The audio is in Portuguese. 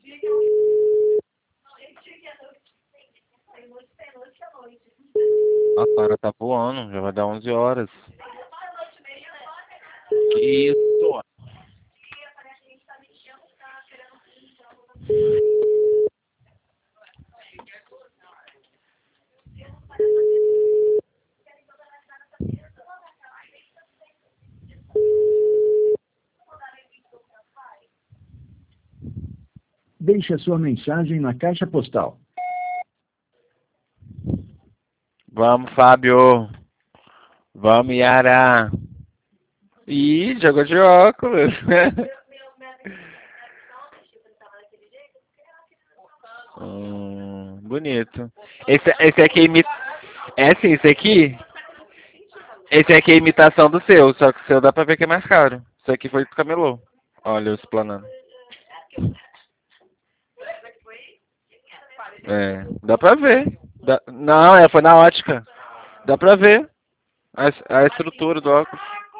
Nossa, a hora tá voando, já vai dar 11 horas. Que isso? Deixe a sua mensagem na caixa postal. Vamos, Fábio. Vamos, Yara. Ih, jogou de óculos. Bonito. Esse aqui é assim, esse aqui. Esse aqui é imitação do seu, só que o seu dá pra ver que é mais caro. Isso aqui foi do camelô. Olha, eu explanando. É, dá pra ver. Não, foi na ótica. Dá pra ver a estrutura do óculos.